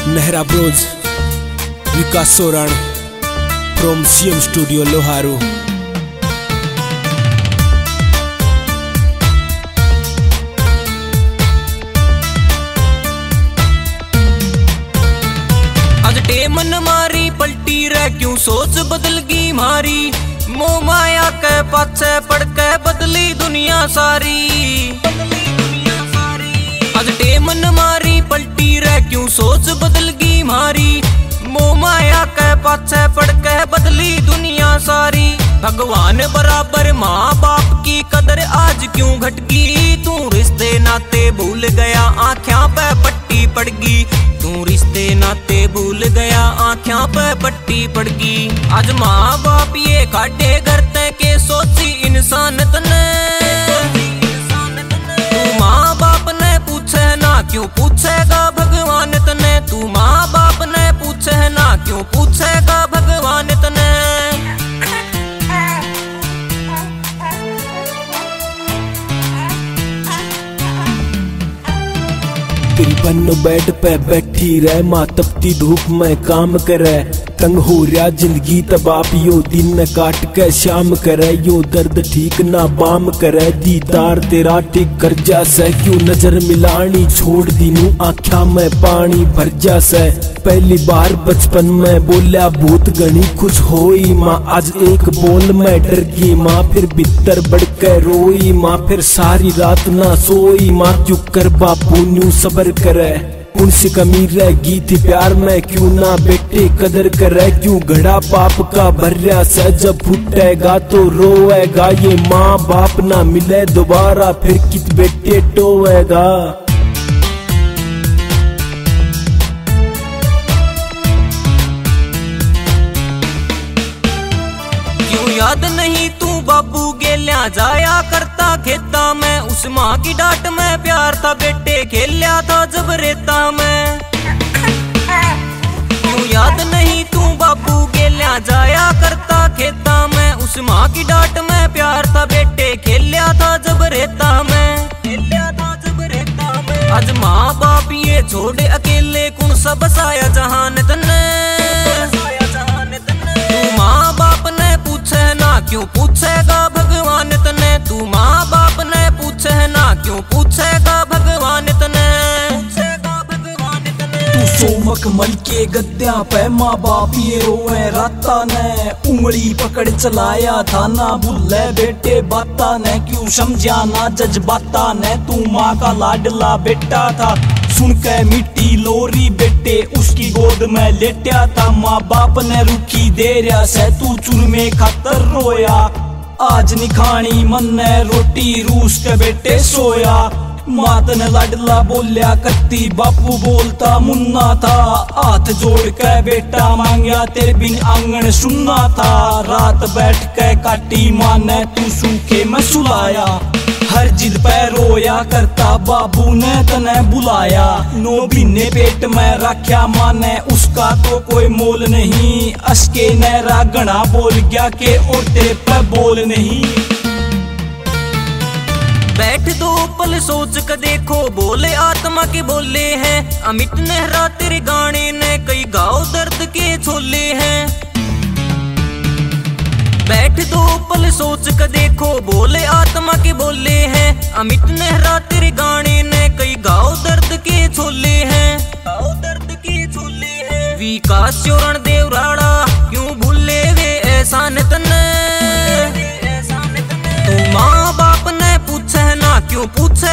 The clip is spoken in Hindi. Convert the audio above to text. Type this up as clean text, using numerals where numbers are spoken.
Nehra bros Vikas Soran from CM studio Loharu. आज टेमन मारी पलटी रे क्यों सोच बदल गई मारी, मोह माया के पाछे पड़ के बदली दुनिया सारी। आज टेमन मारी पलटी रे क्यों सोच बदल गई मारी, मोह माया के पाछे पड़ के बदली दुनिया सारी। भगवान बराबर माँ बाप की कदर आज क्यों घट गई, तू रिश्ते नाते भूल गया आँखों पे पट्टी पड़ गई, तू रिश्ते नाते भूल गया आँखों पे पट्टी पड़ गई। आज माँ बाप ये काटे करते के सोची इंसान तने, तू माँ बाप ने पूछे ना क्यों पूछेगा भगवान तने, तू माँ बाप ने पूछे ना क्यों पूछेगा भगवान तने। तेरी बन्नो बेड पे बैठी रह, माँ तपती धूप में काम करे, तंग हो रहा जिंदगी तब आप यो दिन न काट के शाम करे, यो दर्द ठीक ना बाम करे, दीदार तेरा टिक कर जा से, क्यों नजर मिलानी छोड़ दीनू आँखा में पानी भर जा से। पहली बार बचपन में बोला भूत गणी कुछ होई माँ, आज एक बोल में डर गई माँ, फिर भीतर बढ़ के रोई माँ, फिर सारी रात ना सोई माँ, क्यों कर बापू न्यू सबर करे, उनसे कमी रहेगी थी प्यार में, क्यों ना बेटे कदर करे, क्यों घड़ा पाप का भर्या से, जब फूटेगा तो रोएगा, ये माँ बाप ना मिले दोबारा फिर कित बेटे टोएगा। याद नहीं तू बाबू गेल्या जाया करता खेता में, उस माँ की डांट में प्यार था बेटे खेलिया था जब रेता में। क्यों याद नहीं तू बाबू गेल्या जाया करता खेता में, उस माँ की डांट में प्यार था बेटे खेलिया था जब रेता में, खेलिया था जब रेता में। आज माँ बाप ये छोड़े अकेले कौन सा बसाया जहान तने, तू माँ बाप ने पूछे ना क्यों पूछेगा भगवान तने, तू माँ बाप ने पूछे ना क्यों पूछेगा भगवान तने, पूछेगा भगवान तने। तू सोमक मल के गद्या पे माँ बाप ये रोए राता ने, उंगली पकड़ चलाया था ना भूले बेटे बाता ने, क्यों समझा ना जज्बाता ने, तू माँ का लाडला बेटा था, सुन के मिट्टी लोरी बेटे उसकी गोद में लेटा था, माँ बाप ने रुखी दे रहा से तू चूरमे खातर रोया, आज निखानी मन ने रोटी रूस के बेटे सोया। मात ने लाडला बोलिया कत्ती बापू बोलता मुन्ना था, हाथ जोड़ के बेटा मांगया तेरे बिन आंगन सुनना था, रात बैठ के काटी माँ ने तू सूखे में सुलाया, हर जिद पे रोया करता बाबू ने तने बुलाया, 9 महीने पेट में रखा माँ ने उसका तो कोई मोल नहीं, असके नहरा गणा बोल गया के और तेरे पे बोल नहीं। बैठ दो पल सोच कर देखो बोले आत्मा के बोले हैं, अमित नेहरा तेरे गाने ने कई गाँव दर्द के छोले हैं। बैठ दो पल सोच कर देखो बोले आत्मा के बोले हैं, अमित नेहरा तेरे गाने ने कई गाँव दर्द के छोले हैं, गाँव दर्द के छोले हैं। विकास सोरण देवराड़ा क्यों भूले वे एहसान तने, तू माँ बाप ने पूछे ना क्यों पूछे